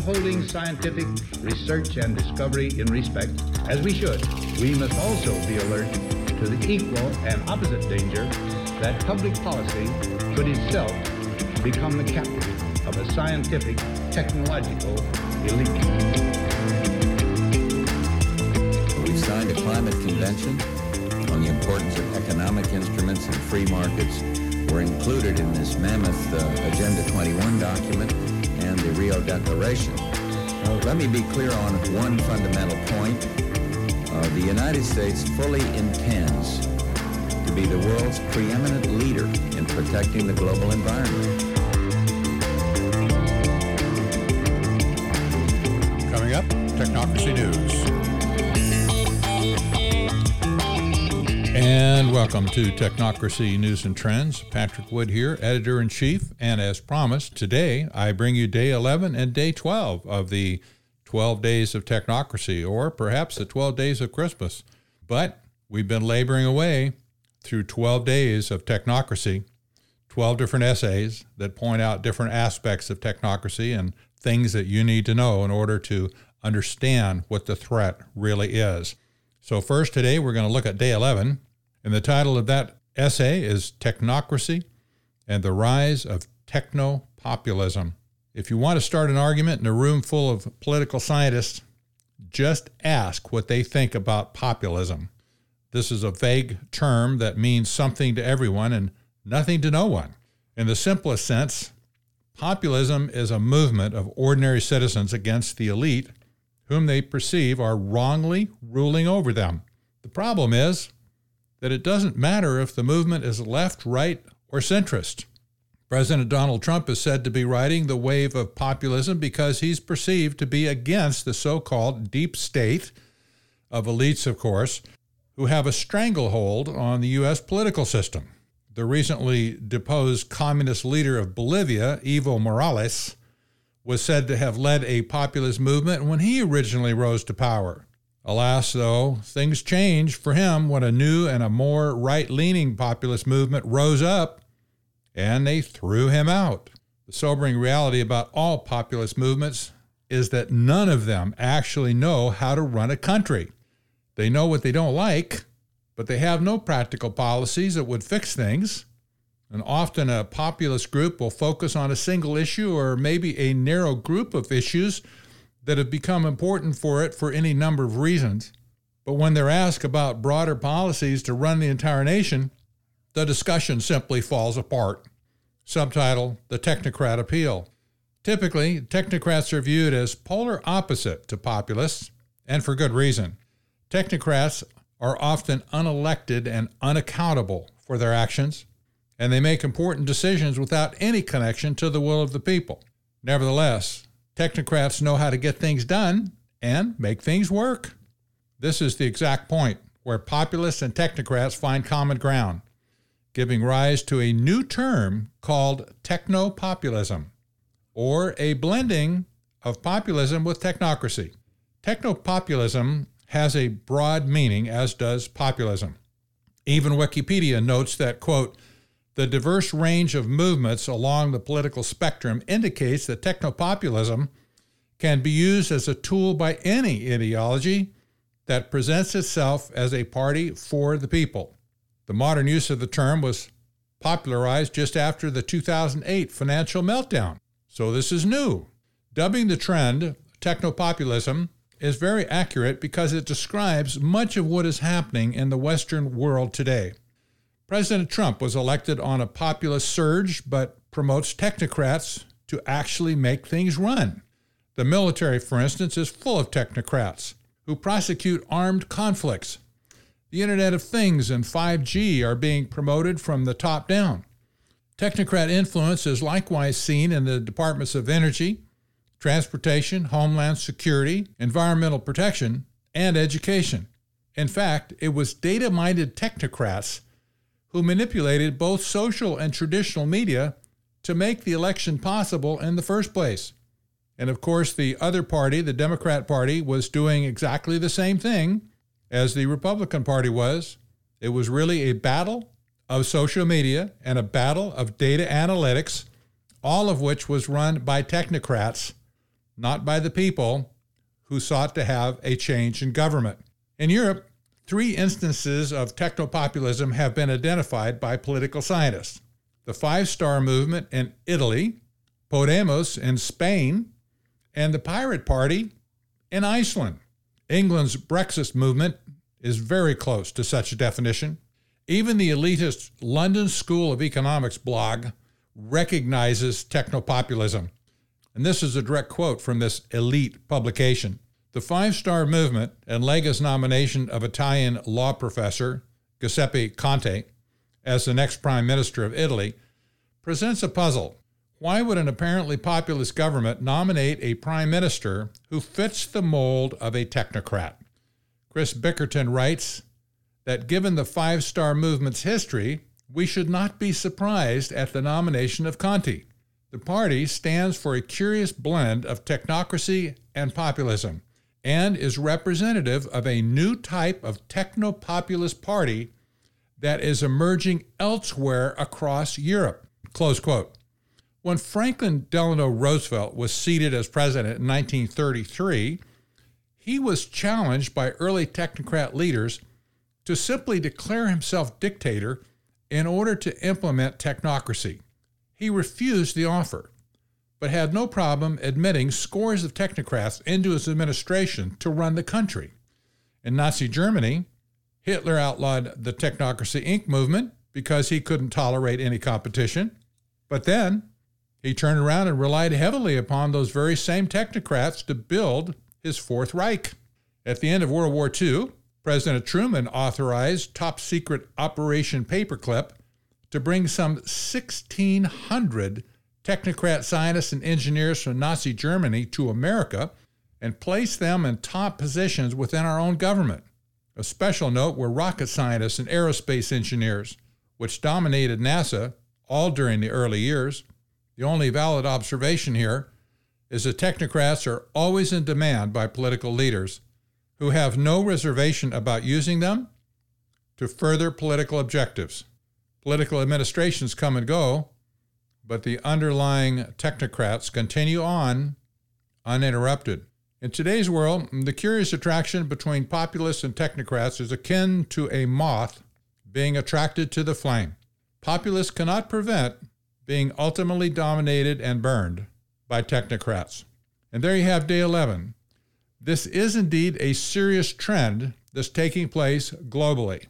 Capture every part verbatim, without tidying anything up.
upholding scientific research and discovery in respect, as we should, we must also be alert to the equal and opposite danger that public policy should itself become the captive of a scientific, technological elite. We've signed a climate convention on the importance of economic instruments and free markets. Were included in this mammoth uh, Agenda twenty-one document and the Rio Declaration. Uh, let me be clear on one fundamental point. Uh, the United States fully intends to be the world's preeminent leader in protecting the global environment. Coming up, Technocracy News. And welcome to Technocracy News and Trends. Patrick Wood here, Editor-in-Chief. And as promised, today I bring you Day eleven and Day twelve of the twelve Days of Technocracy, or perhaps the twelve Days of Christmas. But we've been laboring away through twelve days of technocracy, twelve different essays that point out different aspects of technocracy and things that you need to know in order to understand what the threat really is. So first today we're going to look at Day eleven. And the title of that essay is Technocracy and the Rise of Techno-Populism. If you want to start an argument in a room full of political scientists, just ask what they think about populism. This is a vague term that means something to everyone and nothing to no one. In the simplest sense, populism is a movement of ordinary citizens against the elite whom they perceive are wrongly ruling over them. The problem is that it doesn't matter if the movement is left, right, or centrist. President Donald Trump is said to be riding the wave of populism because he's perceived to be against the so-called deep state of elites, of course, who have a stranglehold on the U S political system. The recently deposed communist leader of Bolivia, Evo Morales, was said to have led a populist movement when he originally rose to power. Alas, though, things changed for him when a new and a more right-leaning populist movement rose up, and they threw him out. The sobering reality about all populist movements is that none of them actually know how to run a country. They know what they don't like, but they have no practical policies that would fix things. And often a populist group will focus on a single issue or maybe a narrow group of issues that have become important for it for any number of reasons. But when they're asked about broader policies to run the entire nation, the discussion simply falls apart. Subtitle, The Technocrat Appeal. Typically, technocrats are viewed as polar opposite to populists, and for good reason. Technocrats are often unelected and unaccountable for their actions, and they make important decisions without any connection to the will of the people. Nevertheless, technocrats know how to get things done and make things work. This is the exact point where populists and technocrats find common ground, giving rise to a new term called technopopulism, or a blending of populism with technocracy. Technopopulism has a broad meaning, as does populism. Even Wikipedia notes that, quote, the diverse range of movements along the political spectrum indicates that technopopulism can be used as a tool by any ideology that presents itself as a party for the people. The modern use of the term was popularized just after the two thousand eight financial meltdown, so this is new. Dubbing the trend technopopulism is very accurate because it describes much of what is happening in the Western world today. President Trump was elected on a populist surge, but promotes technocrats to actually make things run. The military, for instance, is full of technocrats who prosecute armed conflicts. The Internet of Things and five G are being promoted from the top down. Technocrat influence is likewise seen in the departments of energy, transportation, homeland security, environmental protection, and education. In fact, it was data-minded technocrats who manipulated both social and traditional media to make the election possible in the first place. And of course, the other party, the Democrat Party, was doing exactly the same thing as the Republican Party was. It was really a battle of social media and a battle of data analytics, all of which was run by technocrats, not by the people who sought to have a change in government. In Europe, three instances of technopopulism have been identified by political scientists. The Five Star Movement in Italy, Podemos in Spain, and the Pirate Party in Iceland. England's Brexit movement is very close to such a definition. Even the elitist London School of Economics blog recognizes technopopulism. And this is a direct quote from this elite publication. The Five Star Movement and Lega's nomination of Italian law professor Giuseppe Conte as the next prime minister of Italy presents a puzzle. Why would an apparently populist government nominate a prime minister who fits the mold of a technocrat? Chris Bickerton writes that given the Five Star Movement's history, we should not be surprised at the nomination of Conte. The party stands for a curious blend of technocracy and populism and is representative of a new type of techno-populist party that is emerging elsewhere across Europe. Close quote. When Franklin Delano Roosevelt was seated as president in nineteen thirty-three, he was challenged by early technocrat leaders to simply declare himself dictator in order to implement technocracy. He refused the offer, but had no problem admitting scores of technocrats into his administration to run the country. In Nazi Germany, Hitler outlawed the Technocracy Incorporated movement because he couldn't tolerate any competition. But then he turned around and relied heavily upon those very same technocrats to build his Fourth Reich. At the end of World War Two, President Truman authorized top-secret Operation Paperclip to bring some sixteen hundred technocrat scientists and engineers from Nazi Germany to America and place them in top positions within our own government. Of special note were rocket scientists and aerospace engineers, which dominated NASA all during the early years. The only valid observation here is that technocrats are always in demand by political leaders who have no reservation about using them to further political objectives. Political administrations come and go, but the underlying technocrats continue on uninterrupted. In today's world, the curious attraction between populists and technocrats is akin to a moth being attracted to the flame. Populists cannot prevent being ultimately dominated and burned by technocrats. And there you have day eleven. This is indeed a serious trend that's taking place globally,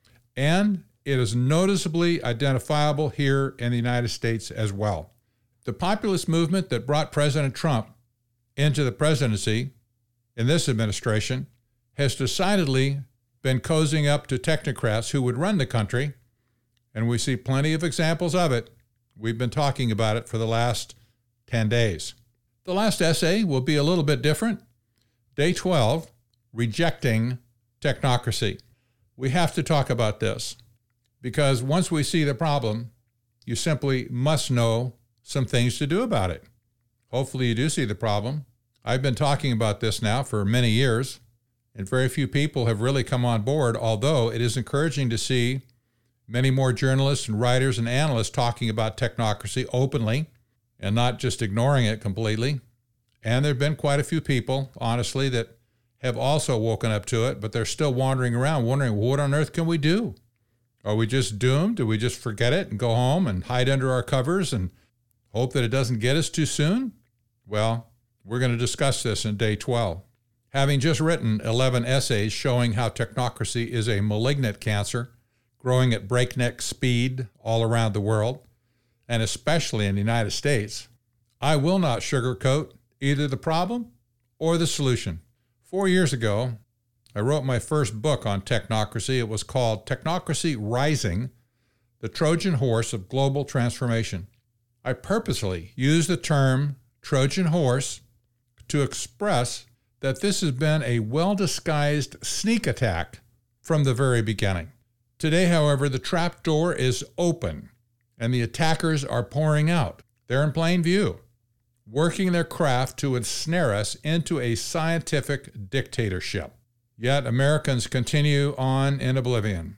and it is noticeably identifiable here in the United States as well. The populist movement that brought President Trump into the presidency in this administration has decidedly been cozying up to technocrats who would run the country, and we see plenty of examples of it. We've been talking about it for the last ten days. The last essay will be a little bit different. Day twelve, Rejecting Technocracy. We have to talk about this because once we see the problem, you simply must know some things to do about it. Hopefully you do see the problem. I've been talking about this now for many years, and very few people have really come on board, although it is encouraging to see many more journalists and writers and analysts talking about technocracy openly and not just ignoring it completely. And there have been quite a few people, honestly, that have also woken up to it, but they're still wandering around wondering, what on earth can we do? Are we just doomed? Do we just forget it and go home and hide under our covers and hope that it doesn't get us too soon? Well, we're going to discuss this in day twelve. Having just written eleven essays showing how technocracy is a malignant cancer, growing at breakneck speed all around the world, and especially in the United States, I will not sugarcoat either the problem or the solution. Four years ago, I wrote my first book on technocracy. It was called Technocracy Rising, the Trojan Horse of Global Transformation. I purposely used the term Trojan Horse to express that this has been a well-disguised sneak attack from the very beginning. Today, however, the trap door is open and the attackers are pouring out. They're in plain view, working their craft to ensnare us into a scientific dictatorship. Yet Americans continue on in oblivion,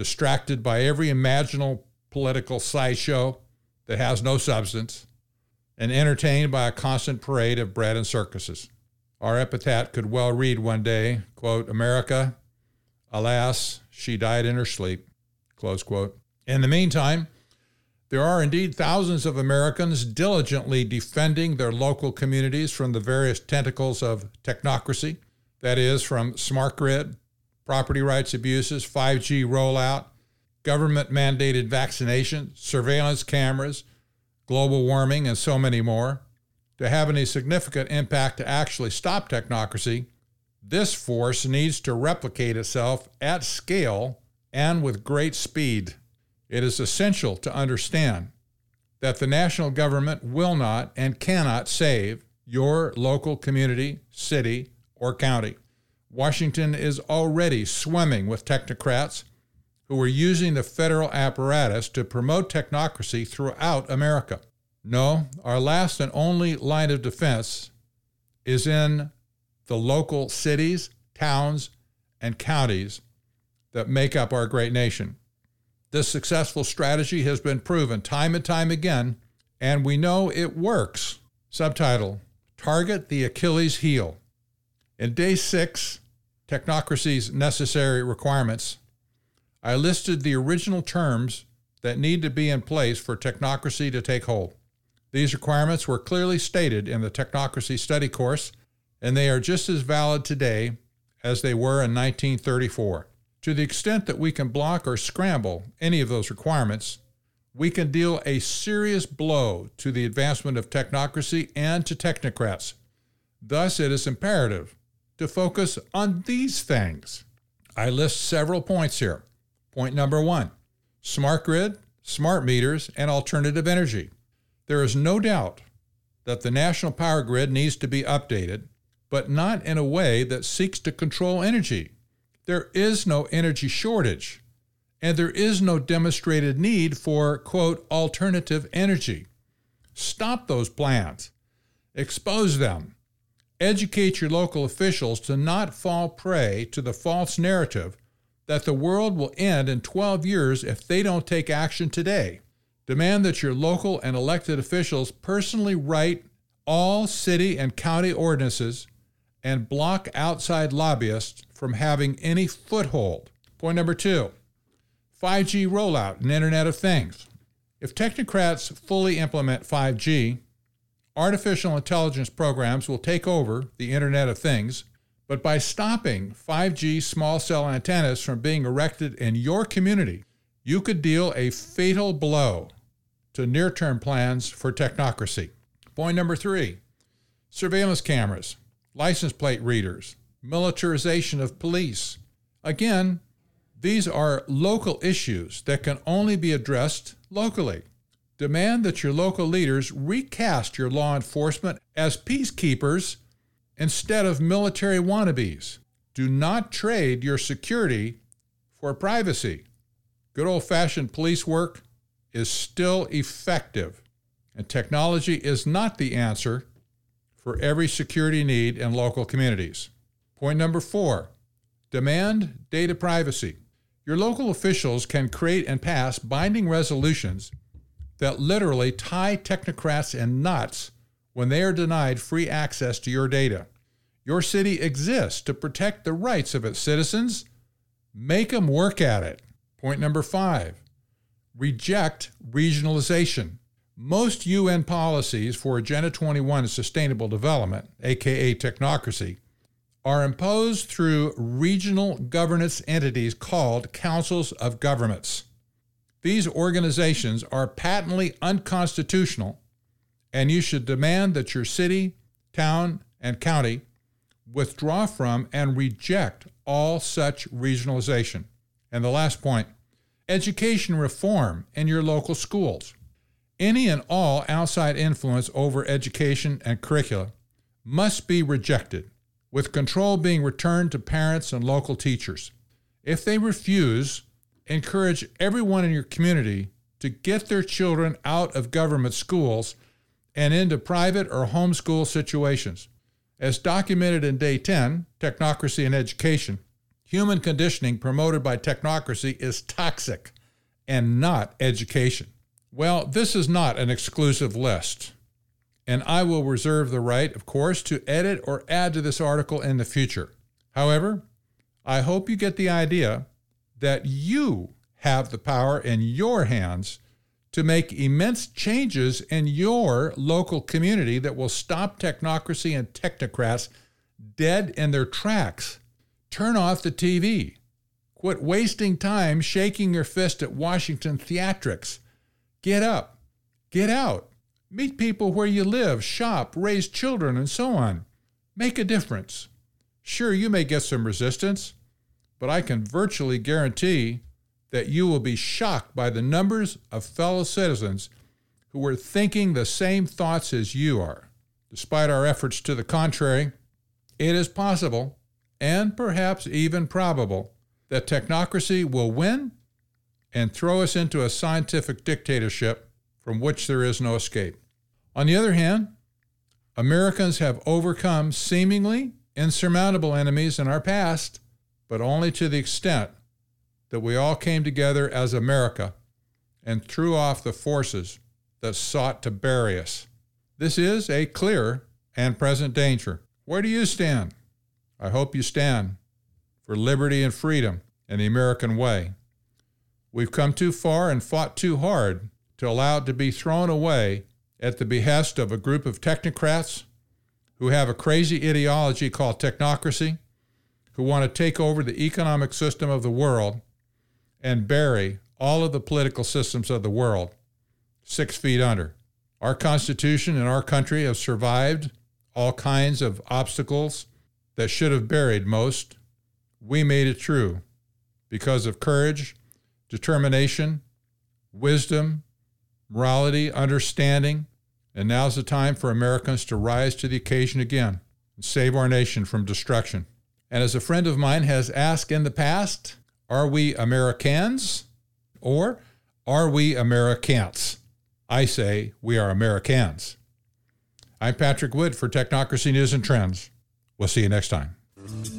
distracted by every imaginable political sideshow that has no substance, and entertained by a constant parade of bread and circuses. Our epitaph could well read one day, quote, America, alas, she died in her sleep, close quote. In the meantime, there are indeed thousands of Americans diligently defending their local communities from the various tentacles of technocracy, that is, from smart grid, property rights abuses, five G rollout, government-mandated vaccination, surveillance cameras, global warming, and so many more. To have any significant impact to actually stop technocracy, this force needs to replicate itself at scale and with great speed. It is essential to understand that the national government will not and cannot save your local community, city, or county. Washington is already swimming with technocrats who are using the federal apparatus to promote technocracy throughout America. No, our last and only line of defense is in the local cities, towns, and counties that make up our great nation. This successful strategy has been proven time and time again, and we know it works. Subtitle, Target the Achilles Heel. In day six, Technocracy's Necessary Requirements, I listed the original terms that need to be in place for technocracy to take hold. These requirements were clearly stated in the Technocracy Study Course, and they are just as valid today as they were in nineteen thirty-four. To the extent that we can block or scramble any of those requirements, we can deal a serious blow to the advancement of technocracy and to technocrats. Thus, it is imperative to focus on these things. I list several points here. Point number one, smart grid, smart meters, and alternative energy. There is no doubt that the national power grid needs to be updated, but not in a way that seeks to control energy. There is no energy shortage, and there is no demonstrated need for, quote, alternative energy. Stop those plans. Expose them. Educate your local officials to not fall prey to the false narrative that the world will end in twelve years if they don't take action today. Demand that your local and elected officials personally write all city and county ordinances and block outside lobbyists from having any foothold. Point number two, five G rollout and Internet of Things. If technocrats fully implement five G, artificial intelligence programs will take over the Internet of Things, but by stopping five G small cell antennas from being erected in your community, you could deal a fatal blow to near-term plans for technocracy. Point number three, surveillance cameras, license plate readers, militarization of police. Again, these are local issues that can only be addressed locally. Demand that your local leaders recast your law enforcement as peacekeepers instead of military wannabes. Do not trade your security for privacy. Good old-fashioned police work is still effective, and technology is not the answer for every security need in local communities. Point number four, demand data privacy. Your local officials can create and pass binding resolutions that literally tie technocrats in knots when they are denied free access to your data. Your city exists to protect the rights of its citizens. Make them work at it. Point number five, reject regionalization. Most U N policies for Agenda twenty-one Sustainable Development, aka technocracy, are imposed through regional governance entities called councils of governments. These organizations are patently unconstitutional, and you should demand that your city, town, and county withdraw from and reject all such regionalization. And the last point, education reform in your local schools. Any and all outside influence over education and curricula must be rejected, with control being returned to parents and local teachers. If they refuse, encourage everyone in your community to get their children out of government schools and into private or homeschool situations. As documented in Day ten, Technocracy and Education, human conditioning promoted by technocracy is toxic and not education. Well, this is not an exclusive list. and I will reserve the right, of course, to edit or add to this article in the future. However, I hope you get the idea that you have the power in your hands to make immense changes in your local community that will stop technocracy and technocrats dead in their tracks. Turn off the T V. Quit wasting time shaking your fist at Washington theatrics. Get up. Get out. Meet people where you live, shop, raise children, and so on. Make a difference. Sure, you may get some resistance, but I can virtually guarantee that you will be shocked by the numbers of fellow citizens who are thinking the same thoughts as you are. Despite our efforts to the contrary, it is possible, and perhaps even probable, that technocracy will win and throw us into a scientific dictatorship from which there is no escape. On the other hand, Americans have overcome seemingly insurmountable enemies in our past, but only to the extent that we all came together as America and threw off the forces that sought to bury us. This is a clear and present danger. Where do you stand? I hope you stand for liberty and freedom and the American way. We've come too far and fought too hard to allow it to be thrown away at the behest of a group of technocrats who have a crazy ideology called technocracy, who want to take over the economic system of the world and bury all of the political systems of the world six feet under. Our Constitution and our country have survived all kinds of obstacles that should have buried most. We made it through because of courage, determination, wisdom, morality, understanding, and now's the time for Americans to rise to the occasion again and save our nation from destruction. And as a friend of mine has asked in the past, are we Americans or are we Americans? I say we are Americans. I'm Patrick Wood for Technocracy News and Trends. We'll see you next time.